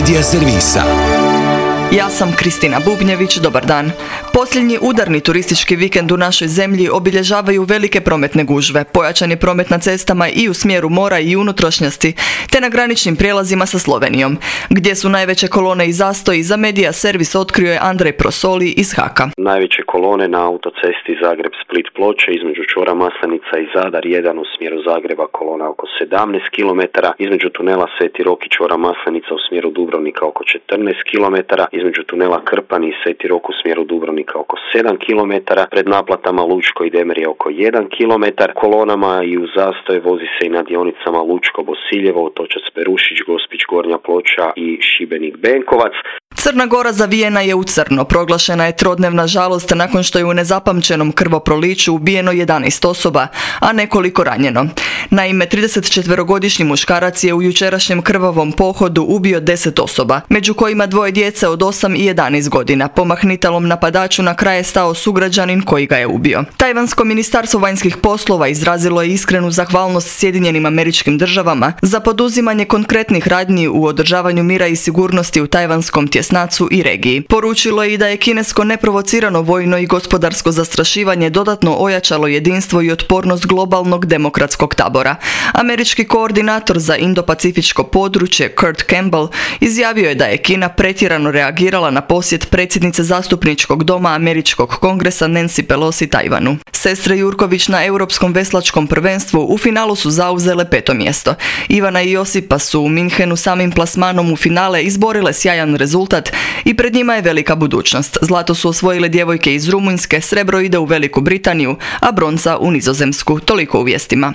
Media servisa. Ja sam Kristina Bubnjević, dobar dan. Posljednji udarni turistički vikend u našoj zemlji obilježavaju velike prometne gužve, pojačan je promet na cestama i u smjeru mora i unutrašnjosti, te na graničnim prijelazima sa Slovenijom. Gdje su najveće kolone i zastoji, za Media servis otkrio je Andrej Prosoli iz Haka. Najveće kolone na autocesti Zagreb-Split-Ploče između čvora Maslenica i Zadar 1 u smjeru Zagreba, kolona oko 17 km, između tunela Sveti Rok i čvora Maslenica u smjeru Dubrovnika oko 14 km, između tunela Krpani i Sveti Rok u smjeru Dubrovnika oko 7 km, pred naplatama Lučko i Demerje oko 1 km, kolonama i u zastoje vozi se i na dionicama Lučko-Bosiljevo, Otočac-Perušić, Gospić-Gornja Ploča i Šibenik-Benkovac. Crna Gora zavijena je u crno. Proglašena je trodnevna žalost nakon što je u nezapamćenom krvoproliću ubijeno 11 osoba, a nekoliko ranjeno. Naime, 34-godišnji muškarac je u jučerašnjem krvavom pohodu ubio 10 osoba, među kojima 2 djece od 8 i 11 godina. Pomahnitalom napadaču na kraj je stao sugrađanin koji ga je ubio. Tajvansko ministarstvo vanjskih poslova izrazilo je iskrenu zahvalnost Sjedinjenim Američkim Državama za poduzimanje konkretnih radnji u održavanju mira i sigurnosti u tajvanskom tjesnacu i regiji. Poručilo je i da je kinesko neprovocirano vojno i gospodarsko zastrašivanje dodatno ojačalo jedinstvo i otpornost globalnog demokratskog tabora. Američki koordinator za Indo-Pacifičko područje Kurt Campbell izjavio je da je Kina pretjerano reagirala na posjet predsjednice zastupničkog doma Američkog kongresa Nancy Pelosi Tajvanu. Sestre Jurković na Europskom veslačkom prvenstvu u finalu su zauzele 5. mjesto. Ivana i Josipa su u Minhenu samim plasmanom u finale izborile sjajan rezultat i pred njima je velika budućnost. Zlato su osvojile djevojke iz Rumunjske, srebro ide u Veliku Britaniju, a bronza u Nizozemsku. Toliko u vijestima.